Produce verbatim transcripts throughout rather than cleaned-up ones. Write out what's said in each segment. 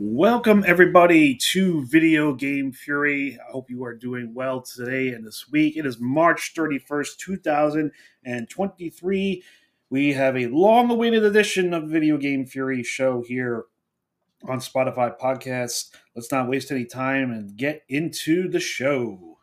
Welcome, everybody, to Video Game Fury. I hope you are doing well today and this week. It is March thirty-first, two thousand twenty-three. We have a long awaited edition of Video Game Fury show here on Spotify Podcasts. Let's not waste any time and get into the show.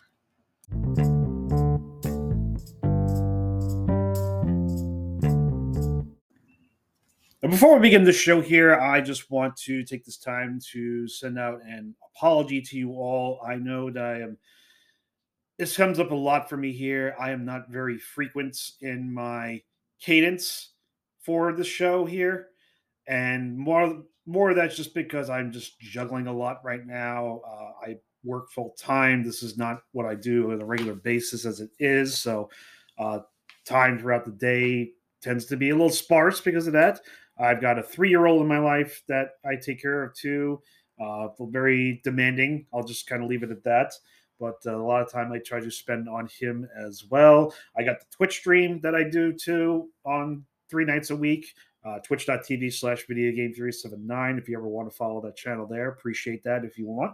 And before we begin the show here, I just want to take this time to send out an apology to you all. I know that I am this comes up a lot for me here. I am not very frequent in my cadence for the show here, and more more of that's just because I'm just juggling a lot right now. Uh, I work full time. This is not what I do on a regular basis as it is. So, uh, time throughout the day tends to be a little sparse because of that. I've got a three year old in my life that I take care of too. Uh, very demanding. I'll just kind of leave it at that. But uh, a lot of time I try to spend on him as well. I got the Twitch stream that I do too on three nights a week. Uh, twitch.tv slash video game three seven nine if you ever want to follow that channel there. Appreciate that if you want.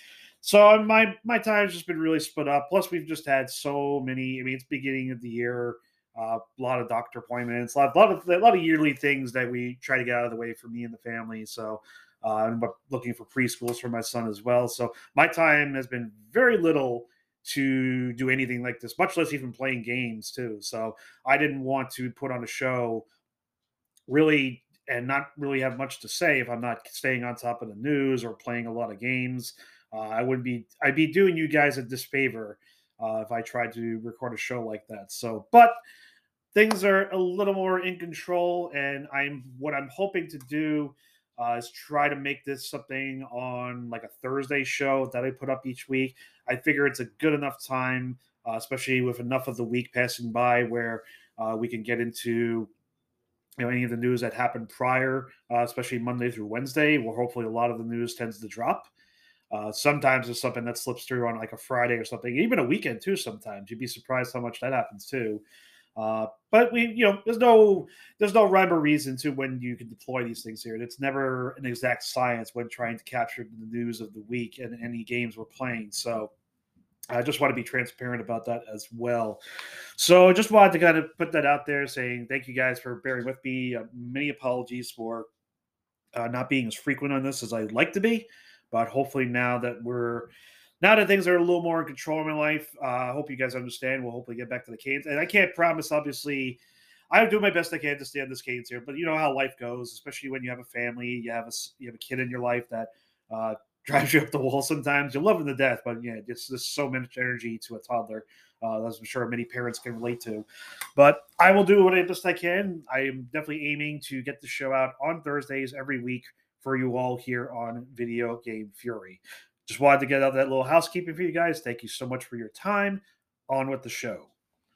So my my time's just been really split up. Plus, we've just had so many. I mean, it's beginning of the year. Uh, a lot of doctor appointments, a lot, a lot of a lot of yearly things that we try to get out of the way for me and the family. So uh, I'm looking for preschools for my son as well. So my time has been very little to do anything like this, much less even playing games too. So I didn't want to put on a show really and not really have much to say if I'm not staying on top of the news or playing a lot of games. Uh, I would be I'd be doing you guys a disfavor uh, if I tried to record a show like that. So, but things are a little more in control, and I'm what I'm hoping to do uh, is try to make this something on like a Thursday show that I put up each week. I figure it's a good enough time, uh, especially with enough of the week passing by, where uh, we can get into you know any of the news that happened prior, uh, especially Monday through Wednesday, where hopefully a lot of the news tends to drop. Uh, sometimes there's something that slips through on like a Friday or something, even a weekend too. Sometimes you'd be surprised how much that happens too. Uh, but we, you know, there's no there's no rhyme or reason to when you can deploy these things here. It's never an exact science when trying to capture the news of the week and any games we're playing. So I just want to be transparent about that as well. So I just wanted to kind of put that out there, saying thank you guys for bearing with me. Uh, many apologies for uh, not being as frequent on this as I'd like to be, but hopefully now that we're now that things are a little more in control of my life, uh, I hope you guys understand. We'll hopefully get back to the cadence, and I can't promise. Obviously, I do my best I can to stay on this cadence here, but you know how life goes, especially when you have a family, you have a you have a kid in your life that uh, drives you up the wall. Sometimes you love him to death, but yeah, it's just so much energy to a toddler. Uh, as I'm sure many parents can relate to. But I will do what I best I can. I am definitely aiming to get the show out on Thursdays every week for you all here on Video Game Fury. Just wanted to get out that little housekeeping for you guys. Thank you so much for your time. On with the show.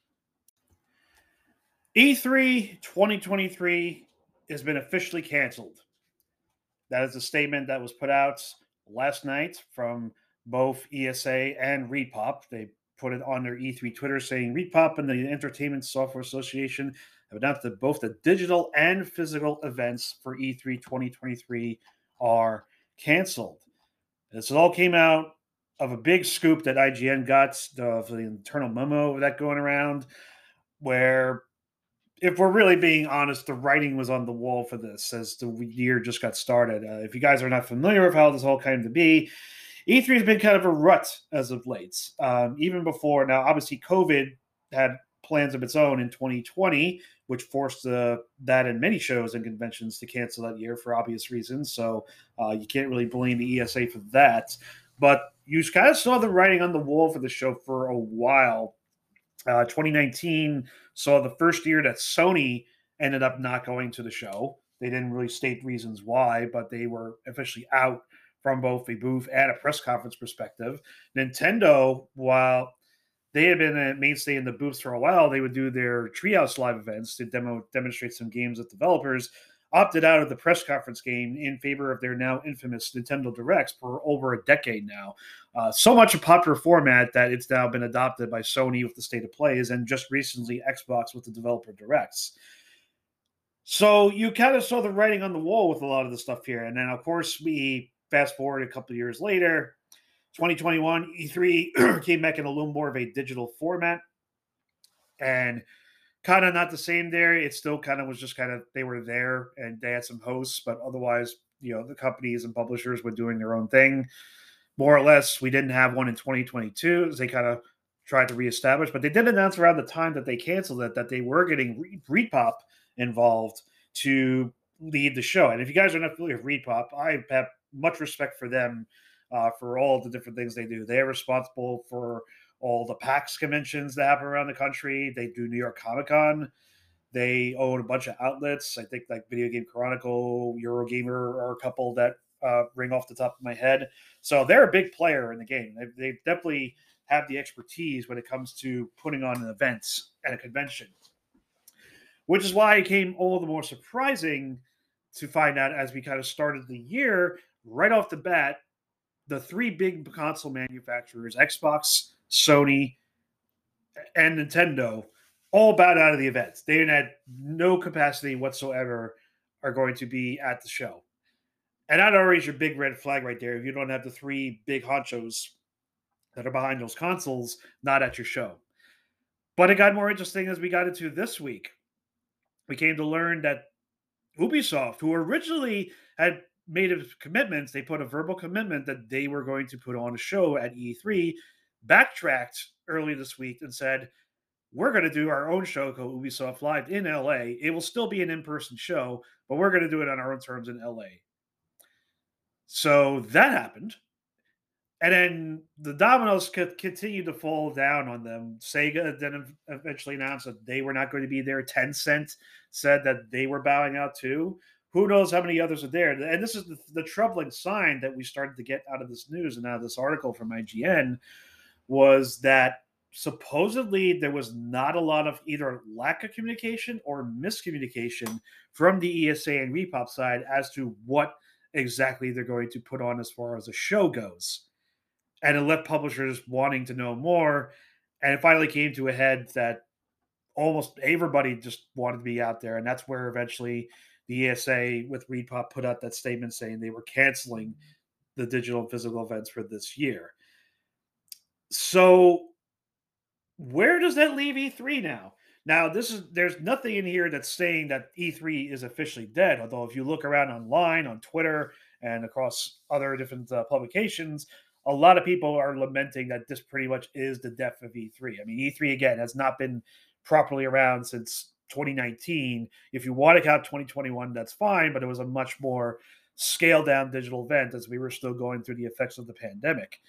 E three twenty twenty-three has been officially canceled. That is a statement that was put out last night from both E S A and ReedPop. They put it on their E three Twitter saying ReedPop and the Entertainment Software Association have announced that both the digital and physical events for E three twenty twenty-three are canceled. This all came out of a big scoop that I G N got of the internal memo that going around, where, if we're really being honest, the writing was on the wall for this as the year just got started. Uh, if you guys are not familiar with how this all came to be, E three has been kind of a rut as of late. Um, even before now, obviously, COVID had plans of its own in twenty twenty, which forced uh, that and many shows and conventions to cancel that year for obvious reasons. So uh, you can't really blame the E S A for that. But you kind of saw the writing on the wall for the show for a while. Uh, twenty nineteen saw the first year that Sony ended up not going to the show. They didn't really state reasons why, but they were officially out from both a booth and a press conference perspective. Nintendo, while they had been a mainstay in the booths for a while, they would do their Treehouse Live events to demo demonstrate some games with developers, opted out of the press conference game in favor of their now infamous Nintendo Directs for over a decade now. Uh, so much a popular format that it's now been adopted by Sony with the State of Plays and just recently Xbox with the Developer Directs. So you kind of saw the writing on the wall with a lot of the stuff here. And then, of course, we fast forward a couple of years later, twenty twenty-one E three came back in a little more of a digital format, and kind of not the same there. It still kind of was just kind of they were there and they had some hosts, but otherwise, you know, the companies and publishers were doing their own thing. More or less, we didn't have one in twenty twenty-two as they kind of tried to reestablish, but they did announce around the time that they canceled it that they were getting Re- Repop involved to lead the show. And if you guys are not familiar with Repop, I have much respect for them uh, for all the different things they do. They are responsible for all the PAX conventions that happen around the country. They do New York Comic Con. They own a bunch of outlets. I think like Video Game Chronicle, Eurogamer are a couple that uh, ring off the top of my head. So they're a big player in the game. They, they definitely have the expertise when it comes to putting on an event at a convention, which is why it came all the more surprising to find out as we kind of started the year right off the bat, the three big console manufacturers, Xbox, Sony, and Nintendo, all bowed out of the event. They had no capacity whatsoever are going to be at the show. And that already is your big red flag right there if you don't have the three big honchos that are behind those consoles not at your show. But it got more interesting as we got into this week. We came to learn that Ubisoft, who originally had made a commitment, they put a verbal commitment that they were going to put on a show at E three, backtracked early this week and said, we're going to do our own show called Ubisoft Live in L A. It will still be an in-person show, but we're going to do it on our own terms in L A. So that happened. And then the dominoes could continue to fall down on them. Sega then eventually announced that they were not going to be there. Tencent said that they were bowing out too. Who knows how many others are there? And this is the, the troubling sign that we started to get out of this news and out of this article from I G N was that supposedly there was not a lot of either lack of communication or miscommunication from the E S A and Repop side as to what exactly they're going to put on as far as the show goes. And it left publishers wanting to know more. And it finally came to a head that almost everybody just wanted to be out there. And that's where eventually the E S A with Repop put out that statement saying they were canceling the digital and physical events for this year. So where does that leave E three now? Now, this is there's nothing in here that's saying that E three is officially dead. Although if you look around online, on Twitter, and across other different uh, publications, a lot of people are lamenting that this pretty much is the death of E three. I mean, E three, again, has not been properly around since twenty nineteen. If you want to count twenty twenty-one, that's fine, but it was a much more scaled down digital event as we were still going through the effects of the pandemic.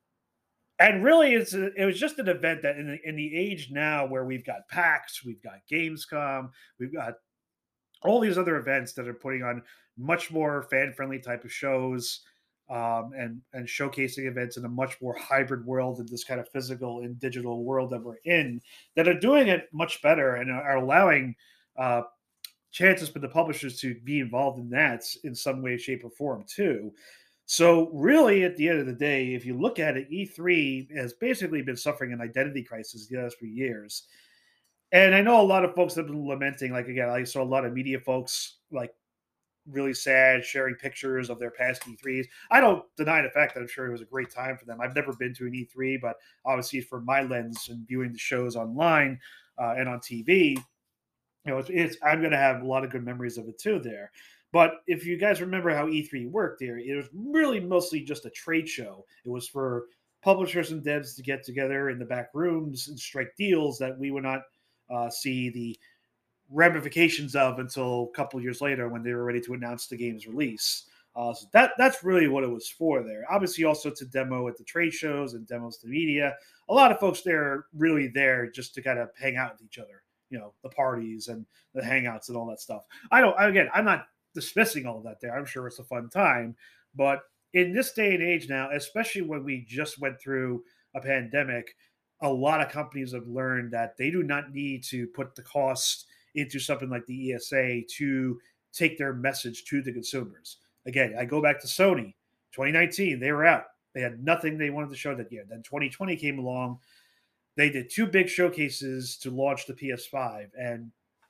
And really, it's a, it was just an event that in the, in the age now where we've got PAX, we've got Gamescom, we've got all these other events that are putting on much more fan-friendly type of shows, um, and and showcasing events in a much more hybrid world in this kind of physical and digital world that we're in, that are doing it much better and are allowing uh, chances for the publishers to be involved in that in some way, shape, or form too. So really, at the end of the day, if you look at it, E three has basically been suffering an identity crisis the last few years. And I know a lot of folks have been lamenting, like, again, I saw a lot of media folks, like, really sad, sharing pictures of their past E threes. I don't deny the fact that I'm sure it was a great time for them. I've never been to an E three, but obviously from my lens and viewing the shows online uh, and on T V, you know, it's, it's I'm going to have a lot of good memories of it too there. But if you guys remember how E three worked there, it was really mostly just a trade show. It was for publishers and devs to get together in the back rooms and strike deals that we would not uh, see the ramifications of until a couple years later when they were ready to announce the game's release. Uh, so that that's really what it was for there. Obviously, also to demo at the trade shows and demos to media. A lot of folks there are really there just to kind of hang out with each other. You know, the parties and the hangouts and all that stuff. I don't. Again, I'm not dismissing all of that there. I'm sure it's a fun time, but in this day and age now, especially when we just went through a pandemic, a lot of companies have learned that they do not need to put the cost into something like the E S A to take their message to the consumers. Again, I go back to Sony. twenty nineteen, they were out. They had nothing they wanted to show that year. Then twenty twenty came along. They did two big showcases to launch the P S five, and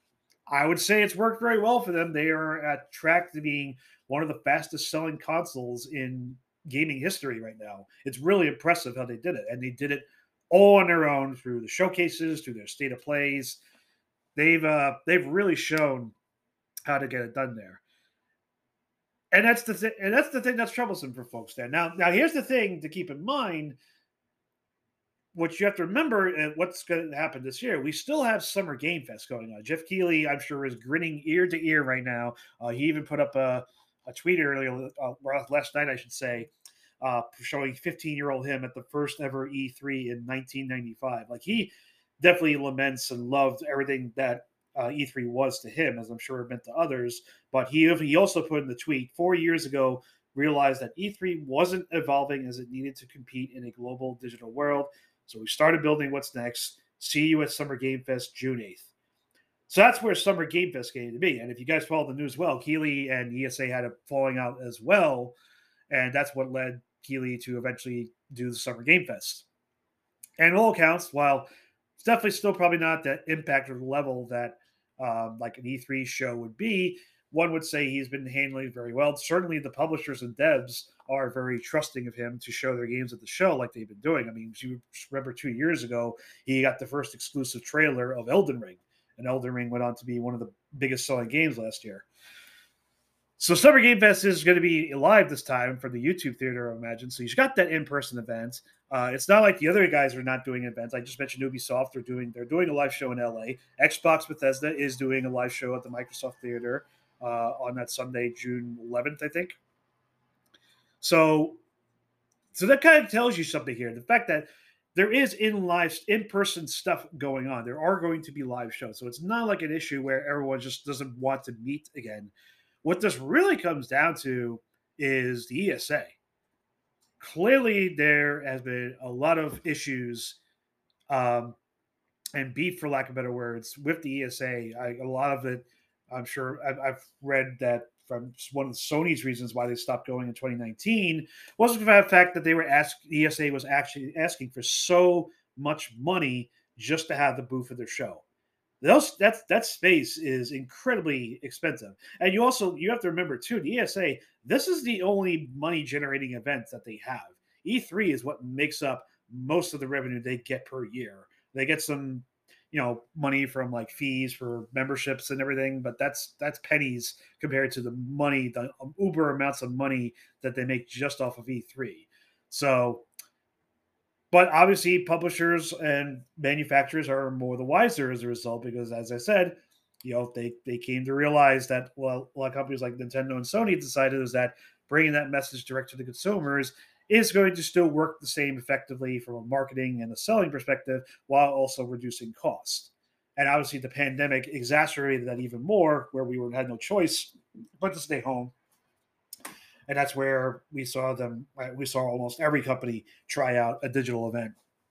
I would say it's worked very well for them. They are at track to being one of the fastest selling consoles in gaming history right now. It's really impressive how they did it, and they did it all on their own through the showcases, through their state of plays. They've uh, they've really shown how to get it done there. And that's the thing, and that's the thing that's troublesome for folks there. Now, now here's the thing to keep in mind. What you have to remember and what's going to happen this year, we still have Summer Game Fest going on. Jeff Keighley, I'm sure, is grinning ear to ear right now. Uh, he even put up a, a tweet earlier, uh, last night, I should say, uh, showing fifteen year old him at the first ever E three in nineteen ninety-five. Like, he definitely laments and loved everything that uh, E three was to him, as I'm sure it meant to others. But he, he also put in the tweet four years ago, realized that E three wasn't evolving as it needed to compete in a global digital world. So we started building what's next. See you at Summer Game Fest June eighth. So that's where Summer Game Fest came to be. And if you guys follow the news well, Keighley and E S A had a falling out as well. And that's what led Keighley to eventually do the Summer Game Fest. And all accounts, while it's definitely still probably not that impact or level that um, like an E three show would be, one would say he's been handling it very well. Certainly the publishers and devs are very trusting of him to show their games at the show like they've been doing. I mean, you remember two years ago, he got the first exclusive trailer of Elden Ring, and Elden Ring went on to be one of the biggest selling games last year. So Summer Game Fest is going to be live this time for the YouTube theater, I imagine. So you've got that in-person event. Uh, it's not like the other guys are not doing events. I just mentioned Ubisoft. They're doing they're doing a live show in L A. Xbox Bethesda is doing a live show at the Microsoft Theater uh, on that Sunday, June eleventh, I think. So, so that kind of tells you something here. The fact that there is in live, in-person stuff going on. There are going to be live shows. So it's not like an issue where everyone just doesn't want to meet again. What this really comes down to is the E S A. Clearly, there has been a lot of issues um, and beef, for lack of better words, with the E S A. I, a lot of it, I'm sure, I've, I've read that from one of Sony's reasons why they stopped going in twenty nineteen was the fact that they were asked, E S A was actually asking for so much money just to have the booth of their show. Those that's that space is incredibly expensive, and you also you have to remember too. The E S A, this is the only money generating event that they have. E three is what makes up most of the revenue they get per year. They get some, you know, money from like fees for memberships and everything, but that's that's pennies compared to the money, the uber amounts of money that they make just off of E three. So but obviously, publishers and manufacturers are more the wiser as a result because, as I said, you know they they came to realize that well, a lot of companies like Nintendo and Sony decided is that bringing that message direct to the consumers is going to still work the same effectively from a marketing and a selling perspective while also reducing costs. And obviously, the pandemic exacerbated that even more, where we were had no choice but to stay home, and that's where we saw them. We saw almost every company try out a digital event.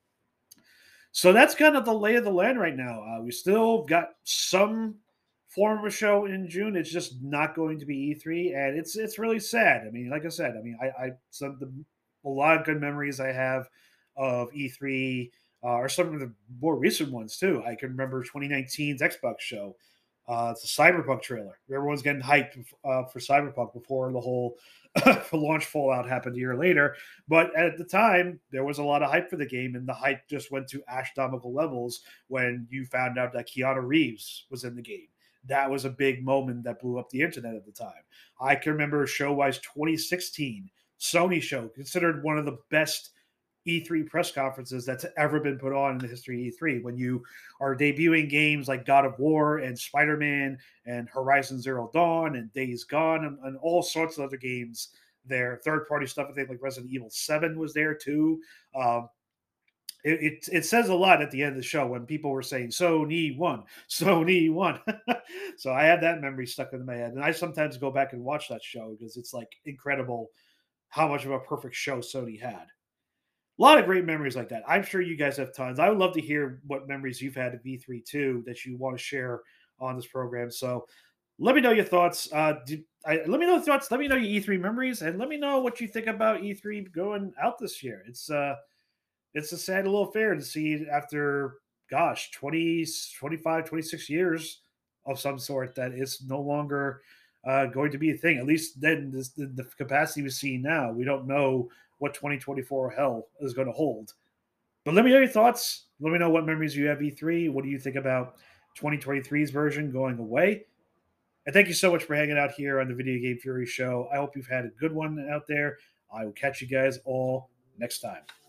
So that's kind of the lay of the land right now. Uh, we still got some form of a show in June. It's just not going to be E three, and it's it's really sad. I mean, like I said, I mean, I, I some of the a lot of good memories I have of E three uh, are some of the more recent ones too. I can remember twenty nineteen's Xbox show. Uh, it's a Cyberpunk trailer. Everyone's getting hyped uh, for Cyberpunk before the whole launch fallout happened a year later. But at the time, there was a lot of hype for the game, and the hype just went to astronomical levels when you found out that Keanu Reeves was in the game. That was a big moment that blew up the internet at the time. I can remember show-wise twenty sixteen Sony show, considered one of the best E three press conferences that's ever been put on in the history of E three. When you are debuting games like God of War and Spider-Man and Horizon Zero Dawn and Days Gone and, and all sorts of other games there. Third-party stuff, I think like Resident Evil seven was there too. Um, it, it, it says a lot at the end of the show when people were saying Sony won, Sony won. So I have that memory stuck in my head. And I sometimes go back and watch that show because it's like incredible how much of a perfect show Sony had. A lot of great memories like that. I'm sure you guys have tons. I would love to hear what memories you've had of E three too that you want to share on this program. So let me know your thoughts. Uh, do, I, let me know your thoughts. Let me know your E three memories, and let me know what you think about E three going out this year. It's uh, it's a sad little affair to see after, gosh, twenty, twenty-five, twenty-six years of some sort that it's no longer uh, going to be a thing. At least then, this, the, the capacity we see now, we don't know what twenty twenty-four hell is going to hold. But let me know your thoughts. Let me know what memories you have E three. What do you think about twenty twenty-three's version going away? And thank you so much for hanging out here on the Video Game Fury Show. I hope you've had a good one out there. I will catch you guys all next time.